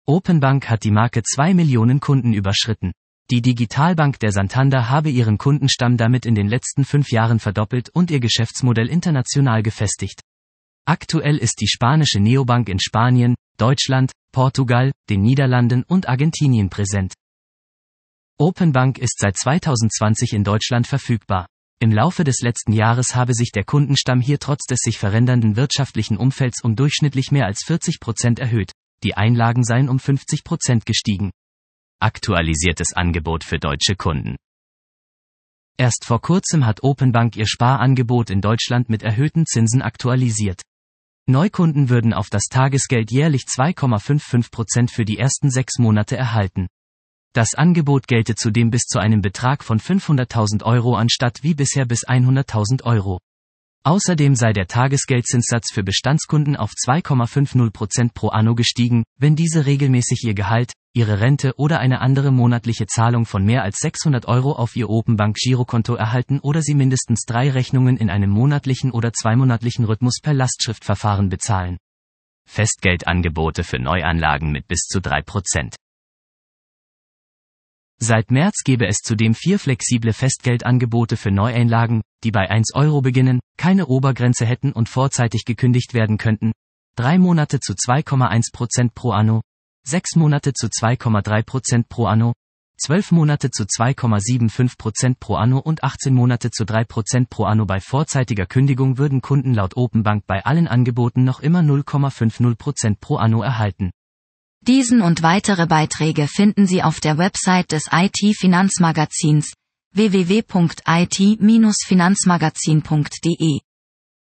Openbank hat die Marke 2 Millionen Kunden überschritten. Die Digitalbank der Santander habe ihren Kundenstamm damit in den letzten 5 Jahren verdoppelt und ihr Geschäftsmodell international gefestigt. Aktuell ist die spanische Neobank in Spanien, Deutschland, Portugal, den Niederlanden und Argentinien präsent. Openbank ist seit 2020 in Deutschland verfügbar. Im Laufe des letzten Jahres habe sich der Kundenstamm hier trotz des sich verändernden wirtschaftlichen Umfelds um durchschnittlich mehr als 40% erhöht. Die Einlagen seien um 50% gestiegen. Aktualisiertes Angebot für deutsche Kunden. Erst vor kurzem hat Openbank ihr Sparangebot in Deutschland mit erhöhten Zinsen aktualisiert. Neukunden würden auf das Tagesgeld jährlich 2,55% für die ersten 6 Monate erhalten. Das Angebot gelte zudem bis zu einem Betrag von 500.000 Euro anstatt wie bisher bis 100.000 Euro. Außerdem sei der Tagesgeldzinssatz für Bestandskunden auf 2,50% pro anno gestiegen, wenn diese regelmäßig ihr Gehalt, ihre Rente oder eine andere monatliche Zahlung von mehr als 600 Euro auf ihr Openbank-Girokonto erhalten oder sie mindestens 3 Rechnungen in einem monatlichen oder 2-monatlichen Rhythmus per Lastschriftverfahren bezahlen. Festgeldangebote für Neuanlagen mit bis zu 3%. Seit März gebe es zudem 4 flexible Festgeldangebote für Neueinlagen, die bei 1 Euro beginnen, keine Obergrenze hätten und vorzeitig gekündigt werden könnten. 3 Monate zu 2,1% pro anno, 6 Monate zu 2,3% pro anno, 12 Monate zu 2,75% pro anno und 18 Monate zu 3% pro anno. Bei vorzeitiger Kündigung würden Kunden laut Openbank bei allen Angeboten noch immer 0,50% pro anno erhalten. Diesen und weitere Beiträge finden Sie auf der Website des IT-Finanzmagazins www.it-finanzmagazin.de.